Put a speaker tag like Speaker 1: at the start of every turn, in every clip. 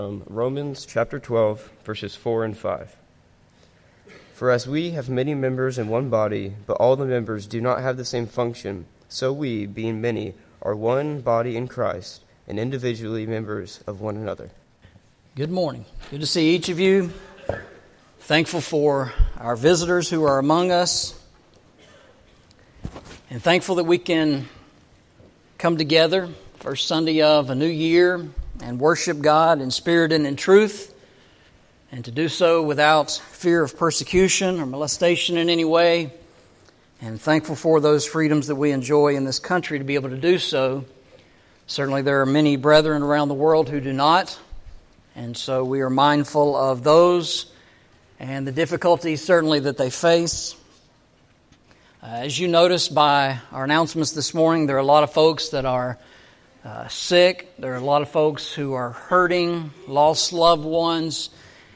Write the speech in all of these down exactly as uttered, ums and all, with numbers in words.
Speaker 1: Um, Romans chapter twelve, verses four and five. For as we have many members in one body, but all the members do not have the same function, so we, being many, are one body in Christ, and individually members of one another.
Speaker 2: Good morning. Good to see each of you. Thankful for our visitors who are among us. And thankful that we can come together, first Sunday of a new year, and worship God in spirit and in truth, and to do so without fear of persecution or molestation in any way. And thankful for those freedoms that we enjoy in this country to be able to do so. Certainly there are many brethren around the world who do not, and so we are mindful of those and the difficulties certainly that they face. Uh, as you noticed by our announcements this morning, there are a lot of folks that are uh, sick. There are a lot of folks who are hurting, lost loved ones,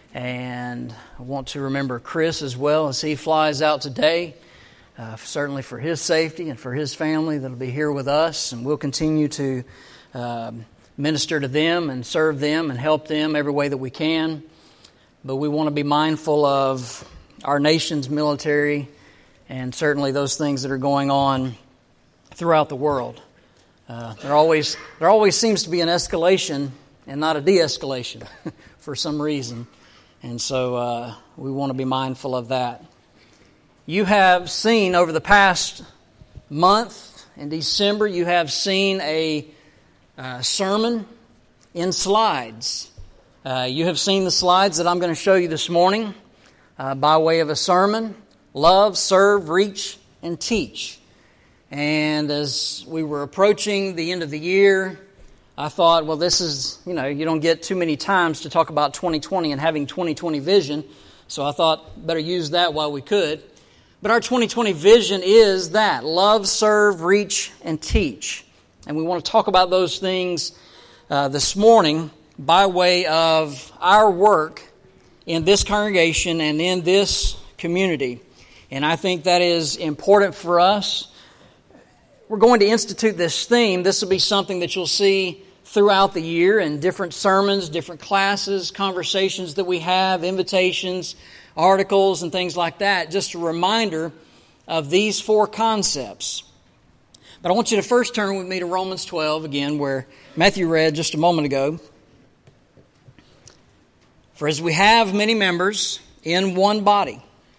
Speaker 2: and I want to remember Chris as well as he flies out today, uh, certainly for his safety and for his family that will be here with us, and we'll continue to uh, minister to them and serve them and help them every way that we can. But we want to be mindful of our nation's military and certainly those things that are going on throughout the world. Uh, there always there always seems to be an escalation and not a de-escalation for some reason. And so uh, we want to be mindful of that. You have seen over the past month, in December, you have seen a uh, sermon in slides. Uh, you have seen the slides that I'm going to show you this morning uh, by way of a sermon. Love, serve, reach, and teach. And as we were approaching the end of the year, I thought, well, this is, you know, you don't get too many times to talk about twenty twenty and having twenty twenty vision. So I thought, better use that while we could. But our twenty twenty vision is that. Love, serve, reach, and teach. And we want to talk about those things uh, this morning by way of our work in this congregation and in this community. And I think that is important for us. We're going to institute this theme. This will be something that you'll see throughout the year in different sermons, different classes, conversations that we have, invitations, articles, and things like that. Just a reminder of these four concepts. But I want you to first turn with me to Romans twelve again, where Matthew read just a moment ago. For as we have many members in one body,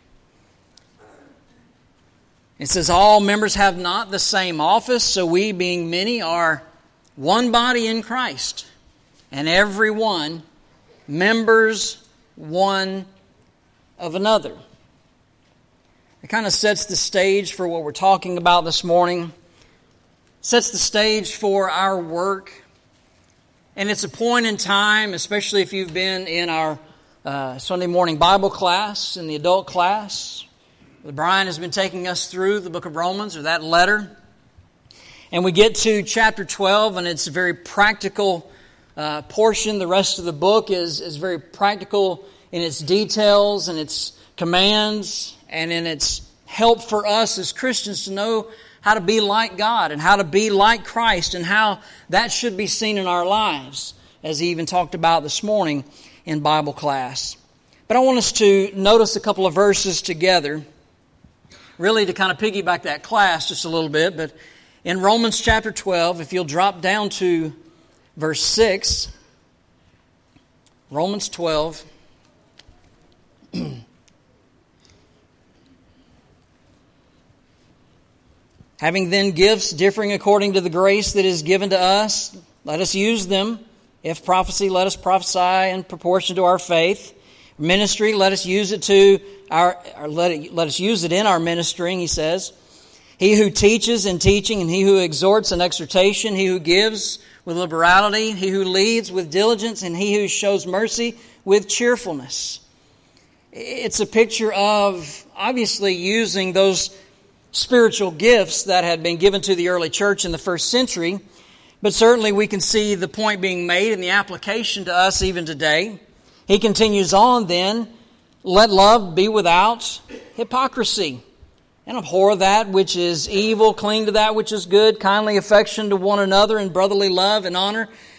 Speaker 2: it says, all members have not the same office, so we, being many, are one body in Christ, and every one members one of another. It kind of sets the stage for what we're talking about this morning, sets the stage for our work, and it's a point in time, especially if you've been in our uh, Sunday morning Bible class, in the adult class. Brian has been taking us through the book of Romans, or that letter. And we get to chapter twelve, and it's a very practical uh, portion. The rest of the book is, is very practical in its details and its commands and in its help for us as Christians to know how to be like God and how to be like Christ and how that should be seen in our lives, as he even talked about this morning in Bible class. But I want us to notice a couple of verses together, really to kind of piggyback that class just a little bit. But in Romans chapter twelve, if you'll drop down to verse six, Romans twelve, having then gifts differing according to the grace that is given to us, let us use them. If prophecy, let us prophesy in proportion to our faith. Ministry, let us use it to our, or let it, let us use it in our ministering, he says. He who teaches in teaching, and he who exhorts in exhortation, he who gives with liberality, he who leads with diligence, and he who shows mercy with cheerfulness. It's a picture of obviously using those spiritual gifts that had been given to the early church in the first century, but certainly we can see the point being made in the application to us even today. He continues on then, let love be without hypocrisy, and abhor that which is evil, cling to that which is good, kindly affection to one another in brotherly love and honor,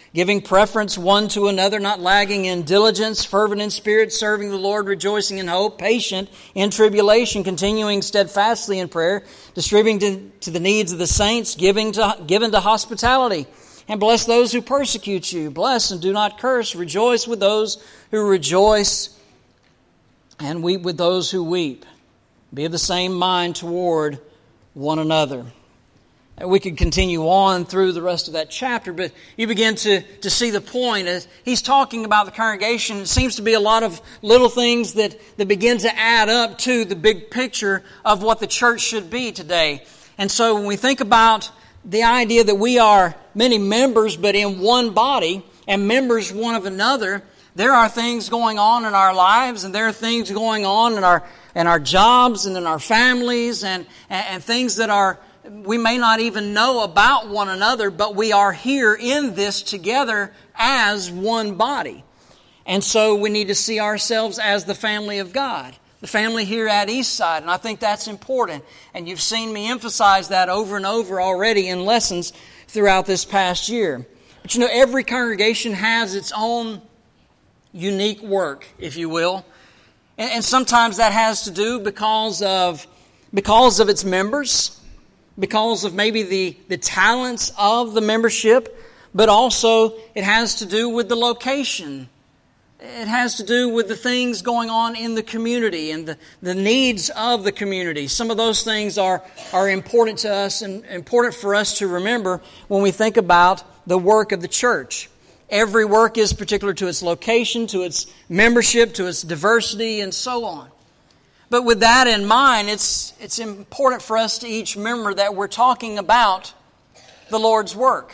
Speaker 2: giving preference one to another, not lagging in diligence, fervent in spirit, serving the Lord, rejoicing in hope, patient in tribulation, continuing steadfastly in prayer, distributing to, to the needs of the saints, giving to, given to hospitality. And bless those who persecute you. Bless and do not curse. Rejoice with those who rejoice, and weep with those who weep. Be of the same mind toward one another. We could continue on through the rest of that chapter, but you begin to, to see the point. As he's talking about the congregation, it seems to be a lot of little things that, that begin to add up to the big picture of what the church should be today. And so when we think about the idea that we are many members, but in one body, and members one of another, there are things going on in our lives, and there are things going on in our in our jobs and in our families, and, and, and things that are we may not even know about one another, but we are here in this together as one body. And so we need to see ourselves as the family of God, the family here at Eastside. And I think that's important. And you've seen me emphasize that over and over already in lessons throughout this past year. But you know, every congregation has its own unique work, if you will. And, and sometimes that has to do because of, because of its members, because of maybe the, the talents of the membership, but also it has to do with the location. It has to do with the things going on in the community and the, the needs of the community. Some of those things are, are important to us and important for us to remember when we think about the work of the church. Every work is particular to its location, to its membership, to its diversity, and so on. But with that in mind, it's it's important for us to each remember that we're talking about the Lord's work.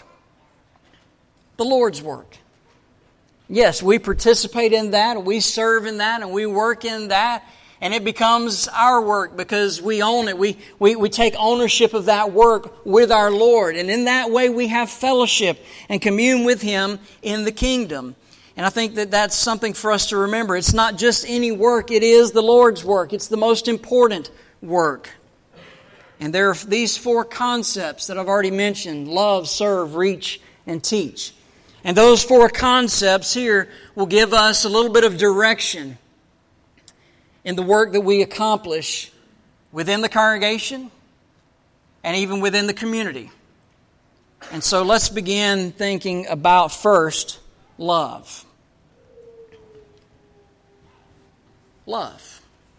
Speaker 2: The Lord's work. Yes, we participate in that, we serve in that, and we work in that, and it becomes our work because we own it. We, we, we take ownership of that work with our Lord, and in that way we have fellowship and commune with Him in the kingdom. And I think that that's something for us to remember. It's not just any work, it is the Lord's work. It's the most important work. And there are these four concepts that I've already mentioned: love, serve, reach, and teach. And those four concepts here will give us a little bit of direction in the work that we accomplish within the congregation and even within the community. And so let's begin thinking about first, love. Love.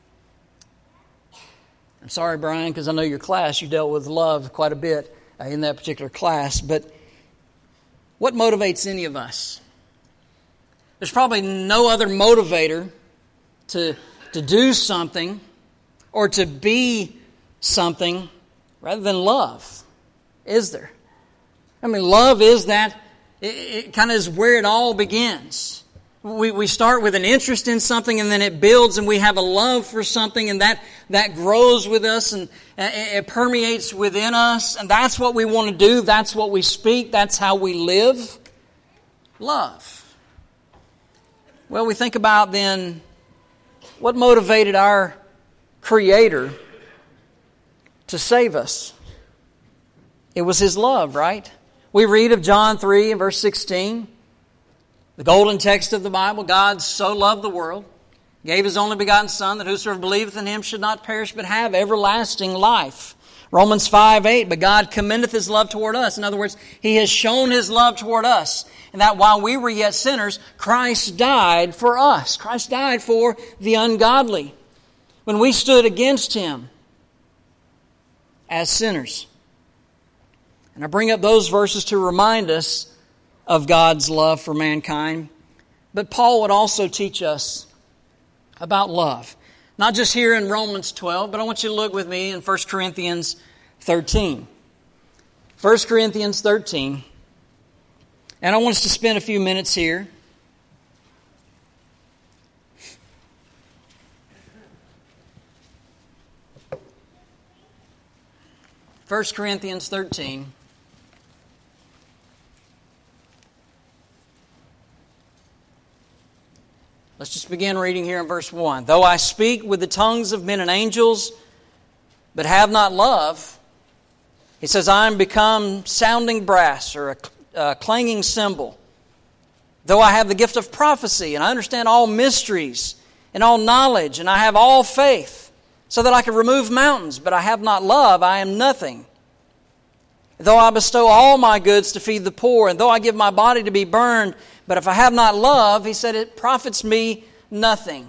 Speaker 2: I'm sorry, Brian, because I know your class, you dealt with love quite a bit uh, in that particular class. But what motivates any of us? There's probably no other motivator to, to do something or to be something rather than love, is there? I mean, love is that, it, it kind of is where it all begins. We we start with an interest in something, and then it builds, and we have a love for something, and that, that grows with us, and it permeates within us, and that's what we want to do, that's what we speak, that's how we live. Love. Well, we think about then, what motivated our Creator to save us? It was His love, right? We read of John three and verse sixteen. The golden text of the Bible: God so loved the world, gave His only begotten Son, that whosoever believeth in Him should not perish but have everlasting life. Romans five eight, but God commendeth His love toward us. In other words, He has shown His love toward us. And that while we were yet sinners, Christ died for us. Christ died for the ungodly when we stood against Him as sinners. And I bring up those verses to remind us of God's love for mankind. But Paul would also teach us about love. Not just here in Romans twelve, but I want you to look with me in First Corinthians thirteen. First Corinthians thirteen. And I want us to spend a few minutes here. First Corinthians thirteen. Let's just begin reading here in verse one. Though I speak with the tongues of men and angels, but have not love, he says, I am become sounding brass or a, a clanging cymbal. Though I have the gift of prophecy, and I understand all mysteries, and all knowledge, and I have all faith, so that I can remove mountains, but I have not love, I am nothing. Though I bestow all my goods to feed the poor, and though I give my body to be burned, but if I have not love, he said, it profits me nothing.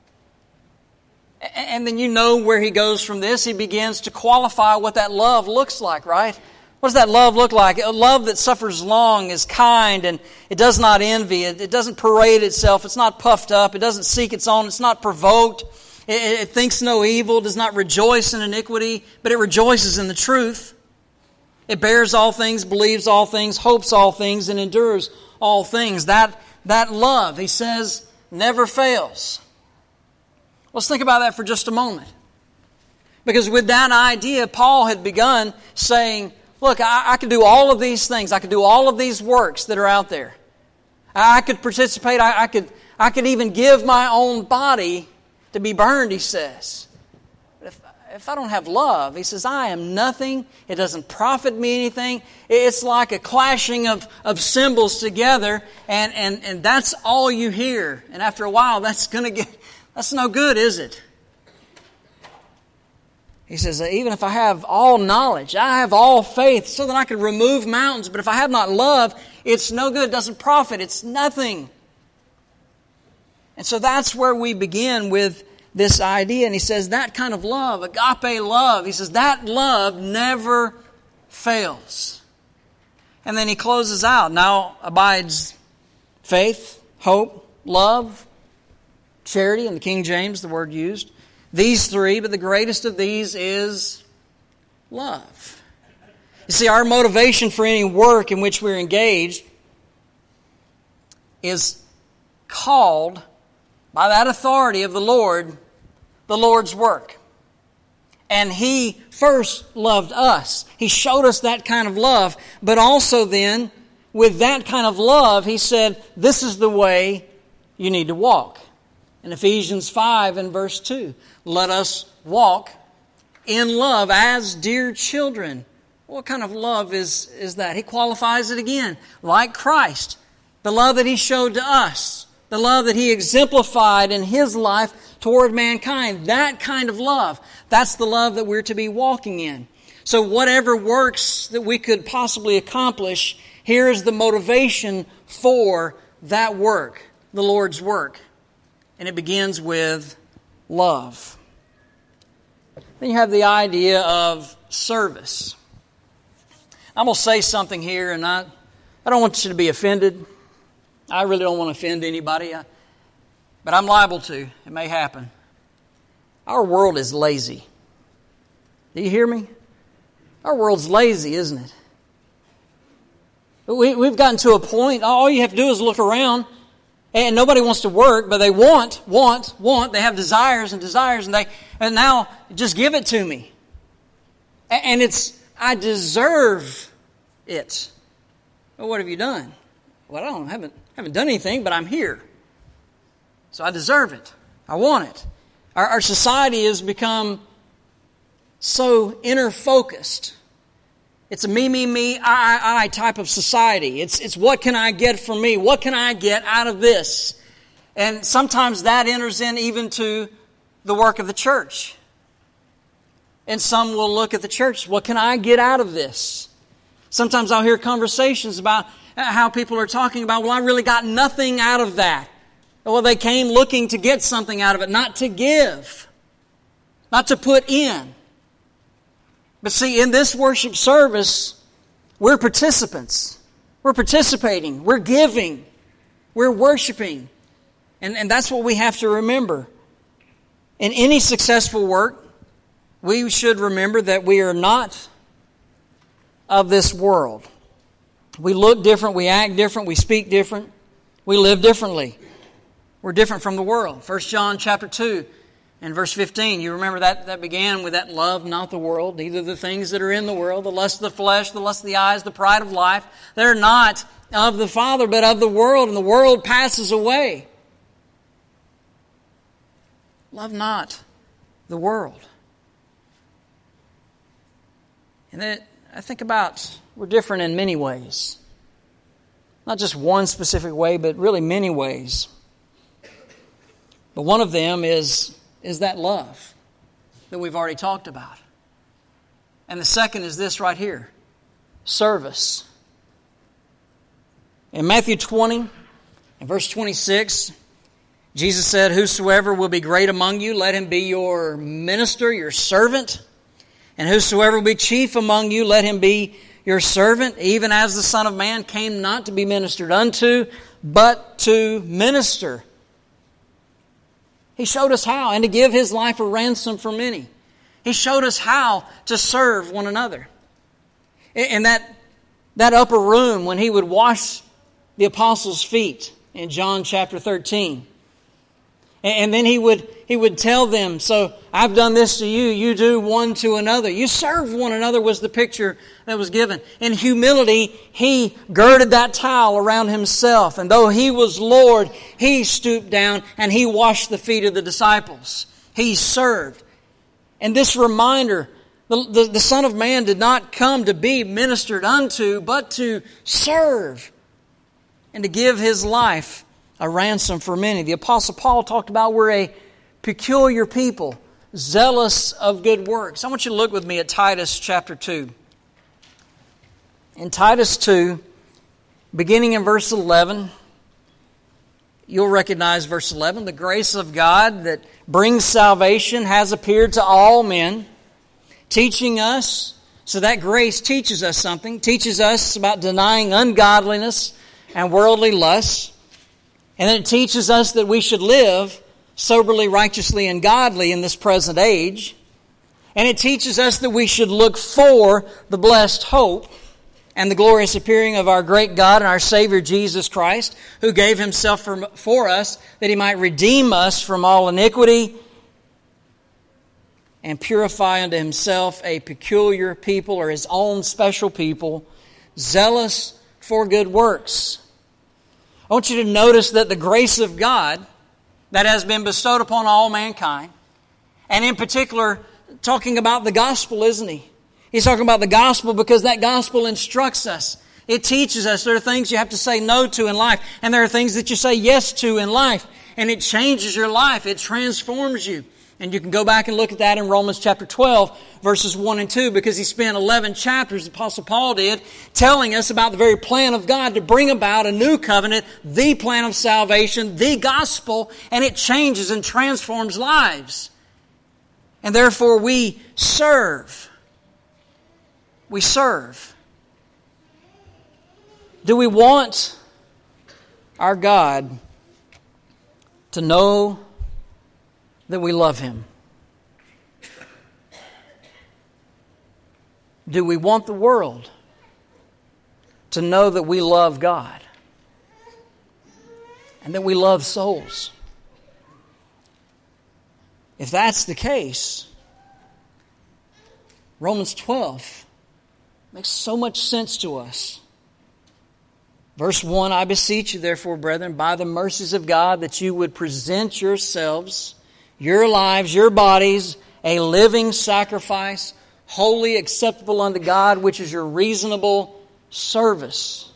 Speaker 2: And then you know where he goes from this. He begins to qualify what that love looks like, right? What does that love look like? A love that suffers long, is kind, and it does not envy. It, it doesn't parade itself. It's not puffed up. It doesn't seek its own. It's not provoked. It, it thinks no evil, does not rejoice in iniquity, but it rejoices in the truth. It bears all things, believes all things, hopes all things, and endures all things. That, that love, he says, never fails. Let's think about that for just a moment. Because with that idea, Paul had begun saying, look, I, I can do all of these things. I can do all of these works that are out there. I could participate. I, I could, I could even give my own body to be burned, he says. But if, if I don't have love, he says, I am nothing. It doesn't profit me anything. It's like a clashing of, of cymbals together, and, and, and that's all you hear. And after a while, that's going to get, that's no good, is it? He says, even if I have all knowledge, I have all faith so that I can remove mountains, but if I have not love, it's no good, it doesn't profit, it's nothing. And so that's where we begin with this idea. And he says that kind of love, agape love, he says that love never fails. And then he closes out, now abides faith, hope, love, charity, in the King James, the word used. These three, but the greatest of these is love. You see, our motivation for any work in which we're engaged is called by that authority of the Lord, the Lord's work. And He first loved us. He showed us that kind of love, but also then, with that kind of love, He said, this is the way you need to walk. In Ephesians five and verse two, let us walk in love as dear children. What kind of love is, is that? He qualifies it again. Like Christ, the love that He showed to us, the love that He exemplified in His life toward mankind, that kind of love, that's the love that we're to be walking in. So whatever works that we could possibly accomplish, here is the motivation for that work, the Lord's work. And it begins with love. Then you have the idea of service. I'm going to say something here, and I, I don't want you to be offended. I really don't want to offend anybody, I, but I'm liable to. It may happen. Our world is lazy. Do you hear me? Our world's lazy, isn't it? We, we've gotten to a point, all you have to do is look around. And nobody wants to work, but they want, want, want. They have desires and desires, and they and now just give it to me. And it's, I deserve it. Well, what have you done? Well, I don't haven't haven't done anything, but I'm here, so I deserve it. I want it. Our, our society has become so inner focused. It's a me, me, me, I, I, I type of society. It's, it's what can I get from me? What can I get out of this? And sometimes that enters in even to the work of the church. And some will look at the church. What can I get out of this? Sometimes I'll hear conversations about how people are talking about, well, I really got nothing out of that. Well, they came looking to get something out of it, not to give, not to put in. But see, in this worship service, we're participants. We're participating. We're giving. We're worshiping. And, and that's what we have to remember. In any successful work, we should remember that we are not of this world. We look different. We act different. We speak different. We live differently. We're different from the world. First John chapter two. In verse fifteen, you remember that that began with that love, not the world, neither the things that are in the world, the lust of the flesh, the lust of the eyes, the pride of life. They're not of the Father, but of the world, and the world passes away. Love not the world. And then I think about, we're different in many ways. Not just one specific way, but really many ways. But one of them is, is that love that we've already talked about. And the second is this right here, service. In Matthew twenty, in verse twenty-six, Jesus said, "Whosoever will be great among you, let him be your minister, your servant. And whosoever will be chief among you, let him be your servant, even as the Son of Man came not to be ministered unto, but to minister." He showed us how, and to give His life a ransom for many. He showed us how to serve one another. In that, that upper room, when He would wash the apostles' feet in John chapter thirteen. And then he would he would tell them, "So I've done this to you, you do one to another." You serve one another was the picture that was given. In humility, He girded that towel around Himself. And though He was Lord, He stooped down and He washed the feet of the disciples. He served. And this reminder, the, the, the Son of Man did not come to be ministered unto, but to serve and to give His life a ransom for many. The Apostle Paul talked about we're a peculiar people, zealous of good works. I want you to look with me at Titus chapter two. In Titus two, beginning in verse eleven, you'll recognize verse eleven. "The grace of God that brings salvation has appeared to all men, teaching us," so that grace teaches us something, teaches us about denying ungodliness and worldly lusts. And then it teaches us that we should live soberly, righteously, and godly in this present age. And it teaches us that we should look for the blessed hope and the glorious appearing of our great God and our Savior Jesus Christ, who gave Himself for, for us, that He might redeem us from all iniquity and purify unto Himself a peculiar people, or His own special people, zealous for good works. I want you to notice that the grace of God that has been bestowed upon all mankind, and in particular, talking about the gospel, isn't He? He's talking about the gospel because that gospel instructs us. It teaches us there are things you have to say no to in life, and there are things that you say yes to in life, and it changes your life. It transforms you. And you can go back and look at that in Romans chapter twelve, verses one and two, because he spent eleven chapters, the Apostle Paul did, telling us about the very plan of God to bring about a new covenant, the plan of salvation, the gospel, and it changes and transforms lives. And therefore we serve. We serve. Do we want our God to know that we love Him? Do we want the world to know that we love God and that we love souls? If that's the case, Romans twelve makes so much sense to us. Verse one, "I beseech you therefore, brethren, by the mercies of God, that you would present yourselves, your lives, your bodies, a living sacrifice, holy, acceptable unto God, which is your reasonable service.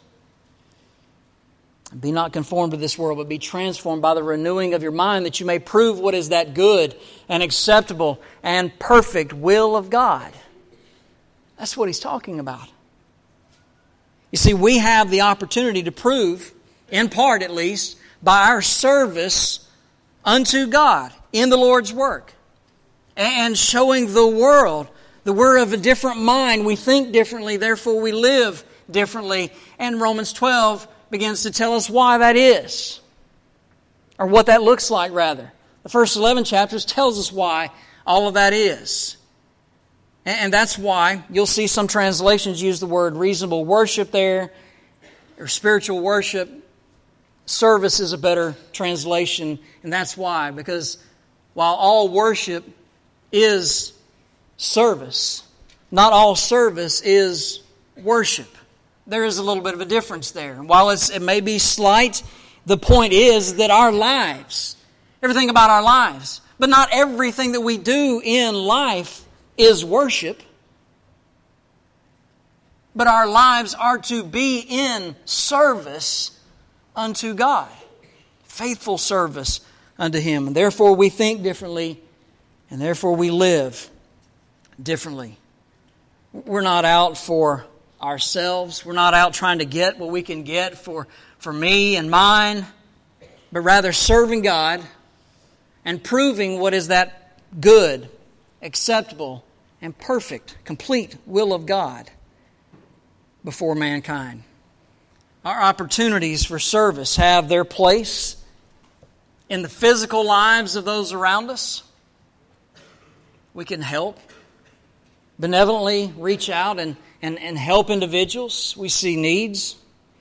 Speaker 2: Be not conformed to this world, but be transformed by the renewing of your mind, that you may prove what is that good and acceptable and perfect will of God." That's what he's talking about. You see, we have the opportunity to prove, in part at least, by our service unto God in the Lord's work, and showing the world that we're of a different mind, we think differently, therefore we live differently. And Romans twelve begins to tell us why that is, or what that looks like rather. The first eleven chapters tells us why all of that is. And that's why you'll see some translations use the word reasonable worship there, or spiritual worship. Service is a better translation, and that's why. Because while all worship is service, not all service is worship. There is a little bit of a difference there. While it's, it may be slight, the point is that our lives, everything about our lives, but not everything that we do in life is worship. but our lives are to be in service unto God. Faithful service unto Him. And therefore we think differently, and therefore we live differently. We're not out for ourselves. We're not out trying to get what we can get for, for me and mine, but rather serving God and proving what is that good, acceptable, and perfect, complete will of God before mankind. Our opportunities for service have their place in the physical lives of those around us. We can help, benevolently reach out and, and, and help individuals. We see needs.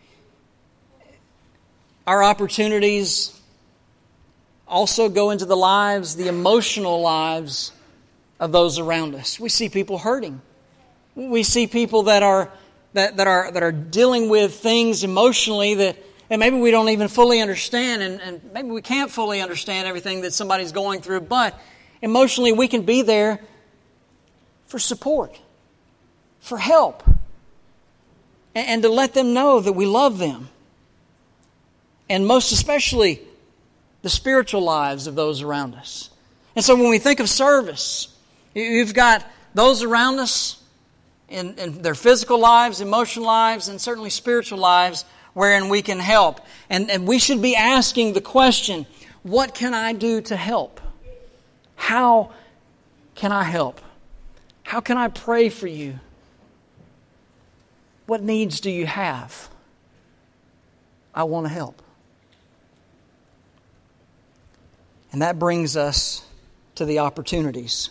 Speaker 2: Our opportunities also go into the lives, the emotional lives of those around us. We see people hurting. We see people that are that, that are that are dealing with things emotionally that and maybe we don't even fully understand, and, and maybe we can't fully understand everything that somebody's going through, but emotionally we can be there for support, for help, and, and to let them know that we love them. And most especially, the spiritual lives of those around us. And so when we think of service, you've got those around us in, in their physical lives, emotional lives, and certainly spiritual lives wherein we can help. And, and we should be asking the question, what can I do to help? How can I help? How can I pray for you? What needs do you have? I want to help. And that brings us to the opportunities.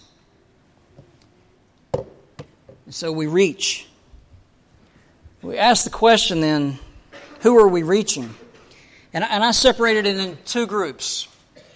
Speaker 2: And so we reach. We ask the question then, who are we reaching? And, and I separated it in two groups.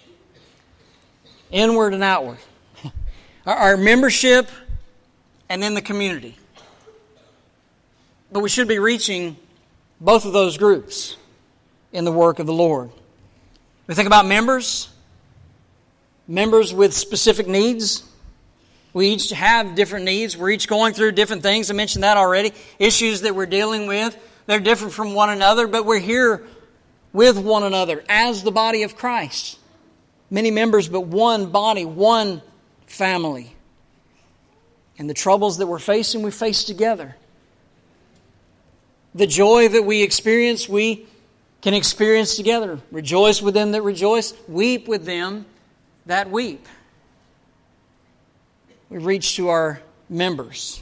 Speaker 2: Inward and outward. Our, our membership and then the community. But we should be reaching both of those groups in the work of the Lord. We think about members. Members with specific needs. We each have different needs. We're each going through different things. I mentioned that already. Issues that we're dealing with. They're different from one another, but we're here with one another as the body of Christ. Many members, but one body, one family. And the troubles that we're facing, we face together. The joy that we experience, we can experience together. Rejoice with them that rejoice. Weep with them that weep. We reach to our members.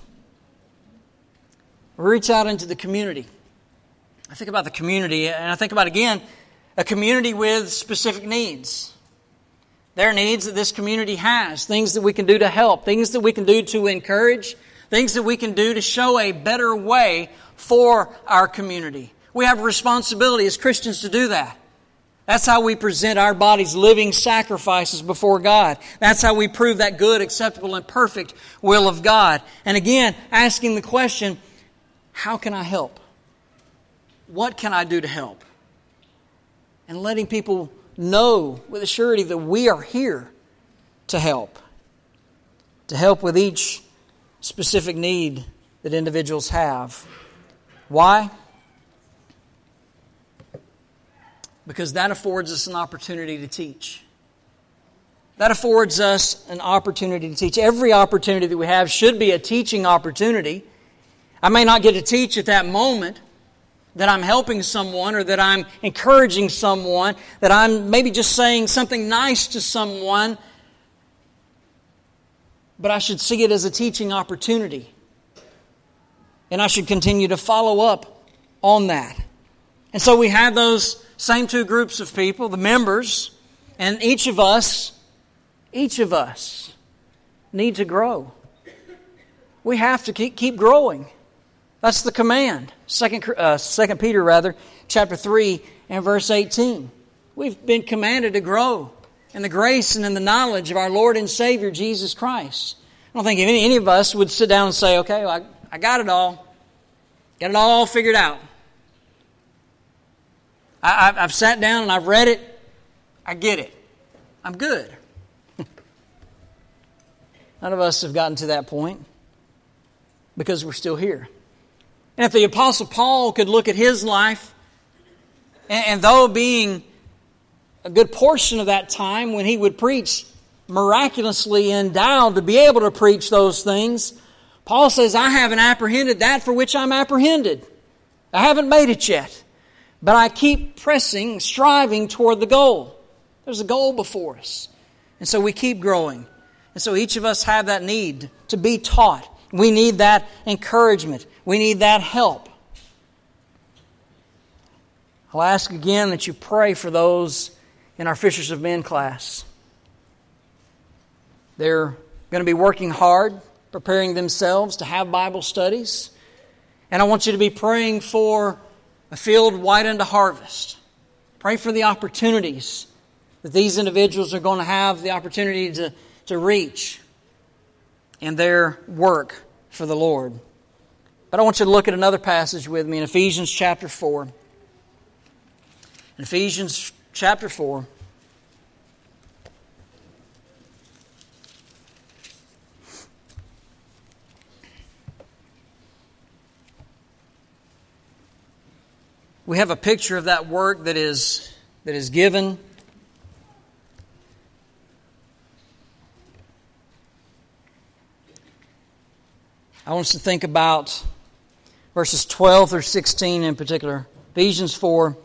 Speaker 2: We reach out into the community. I think about the community, and I think about, again, a community with specific needs. There are needs that this community has, things that we can do to help, things that we can do to encourage, things that we can do to show a better way for our community. We have a responsibility as Christians to do that. That's how we present our bodies living sacrifices before God. That's how we prove that good, acceptable, and perfect will of God. And again, asking the question, how can I help? What can I do to help? And letting people know with a surety that we are here to help. To help with each specific need that individuals have. Why? Because that affords us an opportunity to teach. That affords us an opportunity to teach. Every opportunity that we have should be a teaching opportunity. I may not get to teach at that moment that I'm helping someone or that I'm encouraging someone, that I'm maybe just saying something nice to someone, but I should see it as a teaching opportunity. And I should continue to follow up on that. And so we have those same two groups of people, the members, and each of us, each of us need to grow. We have to keep, keep growing. That's the command. Second, uh, Second Peter, rather, chapter three and verse eighteen. We've been commanded to grow in the grace and in the knowledge of our Lord and Savior, Jesus Christ. I don't think any, any of us would sit down and say, okay, well, I, I got it all. Got it all figured out. I, I've sat down and I've read it. I get it. I'm good. None of us have gotten to that point because we're still here. And if the Apostle Paul could look at his life, and, and though being a good portion of that time when he would preach, miraculously endowed to be able to preach those things, Paul says, I haven't apprehended that for which I'm apprehended. I haven't made it yet. But I keep pressing, striving toward the goal. There's a goal before us. And so we keep growing. And so each of us have that need to be taught. We need that encouragement. We need that help. I'll ask again that you pray for those in our Fishers of Men class. They're going to be working hard, preparing themselves to have Bible studies. And I want you to be praying for a field white unto harvest. Pray for the opportunities that these individuals are going to have the opportunity to, to reach in their work for the Lord. But I want you to look at another passage with me in Ephesians chapter four. In Ephesians chapter four. We have a picture of that work that is, that is given. I want us to think about verses twelve through sixteen in particular. Ephesians four,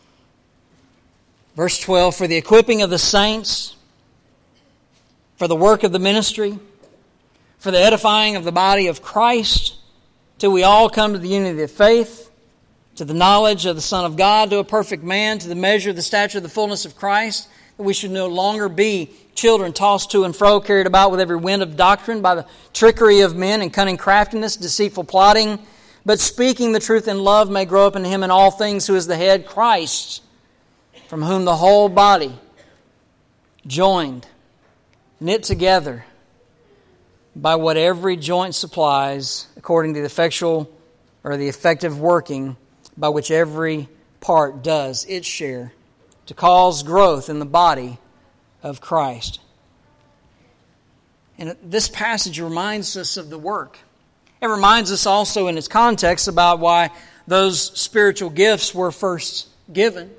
Speaker 2: verse twelve, for the equipping of the saints, for the work of the ministry, for the edifying of the body of Christ, till we all come to the unity of faith, to the knowledge of the Son of God, to a perfect man, to the measure of the stature of the fullness of Christ, that we should no longer be children tossed to and fro, carried about with every wind of doctrine by the trickery of men and cunning craftiness, deceitful plotting, but speaking the truth in love may grow up in Him in all things, who is the head, Christ, from whom the whole body, joined, knit together by what every joint supplies, according to the effectual or the effective working by which every part does its share to cause growth in the body of Christ. And this passage reminds us of the work. It reminds us also in its context about why those spiritual gifts were first given.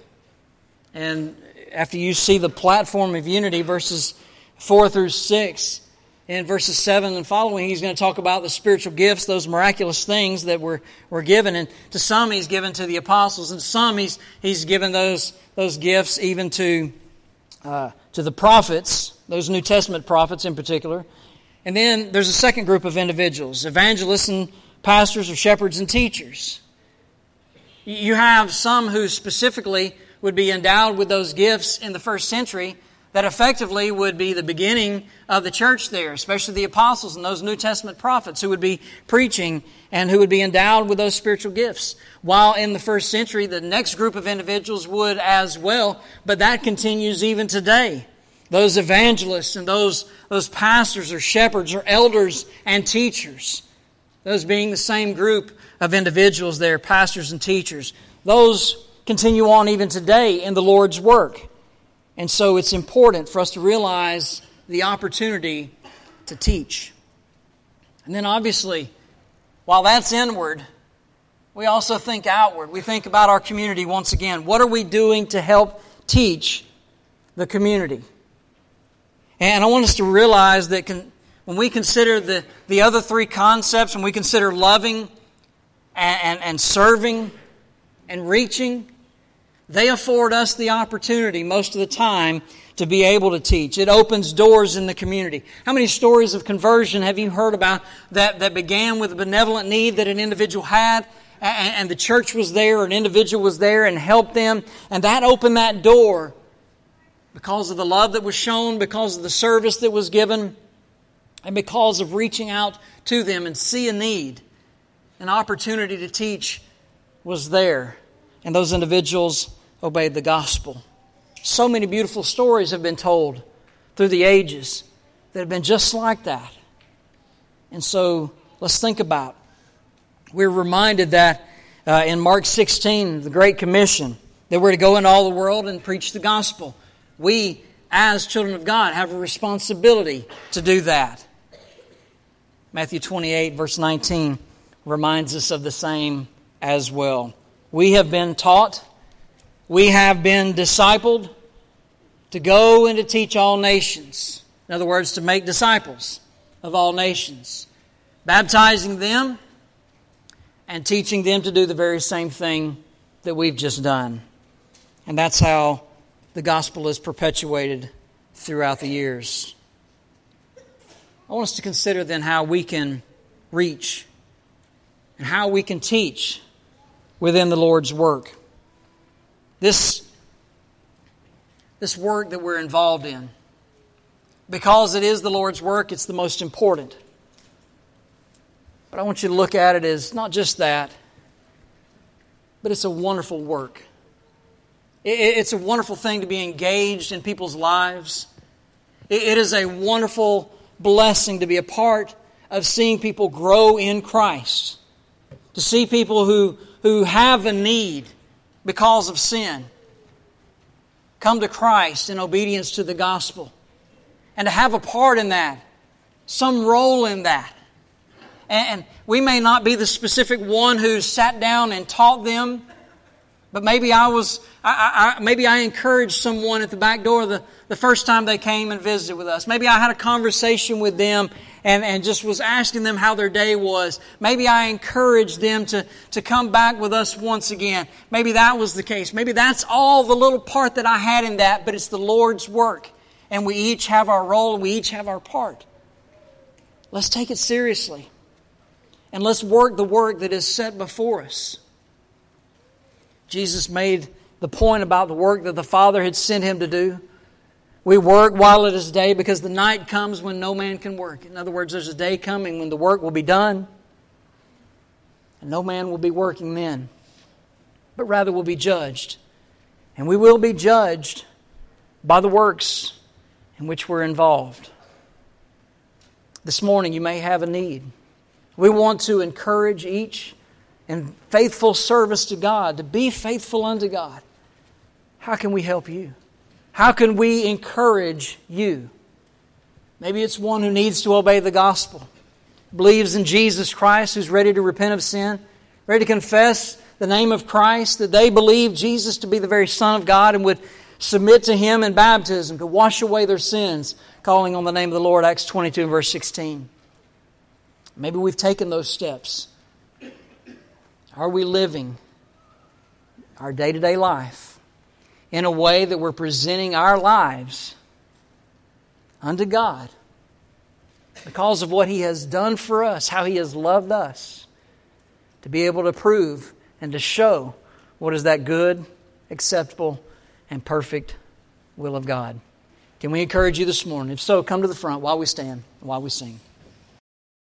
Speaker 2: And after you see the platform of unity, verses four through six, in verses seven and following, he's going to talk about the spiritual gifts, those miraculous things that were, were given. And to some he's given to the apostles, and to some he's, he's given those, those gifts even to, uh, to the prophets, those New Testament prophets in particular. And then there's a second group of individuals, evangelists and pastors or shepherds and teachers. You have some who specifically would be endowed with those gifts in the first century that effectively would be the beginning of the church there, especially the apostles and those New Testament prophets who would be preaching and who would be endowed with those spiritual gifts. While in the first century, the next group of individuals would as well, but that continues even today. Those evangelists and those, those pastors or shepherds or elders and teachers, those being the same group of individuals there, pastors and teachers, those continue on even today in the Lord's work. And so it's important for us to realize the opportunity to teach. And then obviously, while that's inward, we also think outward. We think about our community once again. What are we doing to help teach the community? And I want us to realize that can, when we consider the, the other three concepts, when we consider loving and, and, and serving and reaching, they afford us the opportunity most of the time to be able to teach. It opens doors in the community. How many stories of conversion have you heard about that, that began with a benevolent need that an individual had, and, and the church was there, an individual was there and helped them, and that opened that door because of the love that was shown, because of the service that was given, and because of reaching out to them and see a need. An opportunity to teach was there, and those individuals obeyed the gospel. So many beautiful stories have been told through the ages that have been just like that. And so let's think about it. We're reminded that uh, in Mark sixteen, the Great Commission, that we're to go into all the world and preach the gospel. We, as children of God, have a responsibility to do that. Matthew twenty-eight, verse nineteen, reminds us of the same as well. We have been taught, we have been discipled to go and to teach all nations. In other words, to make disciples of all nations, baptizing them and teaching them to do the very same thing that we've just done. And that's how the gospel is perpetuated throughout the years. I want us to consider then how we can reach and how we can teach within the Lord's work. This, this work that we're involved in, because it is the Lord's work, it's the most important. But I want you to look at it as not just that, but it's a wonderful work. It's a wonderful thing to be engaged in people's lives. It is a wonderful blessing to be a part of seeing people grow in Christ. To see people who, who have a need because of sin come to Christ in obedience to the gospel. And to have a part in that, some role in that. And we may not be the specific one who sat down and taught them, but maybe I was, I, I, maybe I encouraged someone at the back door the, the first time they came and visited with us. Maybe I had a conversation with them and, and just was asking them how their day was. Maybe I encouraged them to, to come back with us once again. Maybe that was the case. Maybe that's all the little part that I had in that, but it's the Lord's work. And we each have our role and we each have our part. Let's take it seriously. And let's work the work that is set before us. Jesus made the point about the work that the Father had sent Him to do. We work while it is day because the night comes when no man can work. In other words, there's a day coming when the work will be done and no man will be working then, but rather will be judged. And we will be judged by the works in which we're involved. This morning you may have a need. We want to encourage each in faithful service to God, to be faithful unto God. How can we help you? How can we encourage you? Maybe it's one who needs to obey the gospel, believes in Jesus Christ, who's ready to repent of sin, ready to confess the name of Christ, that they believe Jesus to be the very Son of God and would submit to Him in baptism to wash away their sins, calling on the name of the Lord, Acts twenty-two, verse sixteen. Maybe we've taken those steps. Are we living our day-to-day life in a way that we're presenting our lives unto God because of what He has done for us, how He has loved us, to be able to prove and to show what is that good, acceptable, and perfect will of God? Can we encourage you this morning? If so, come to the front while we stand and while we sing.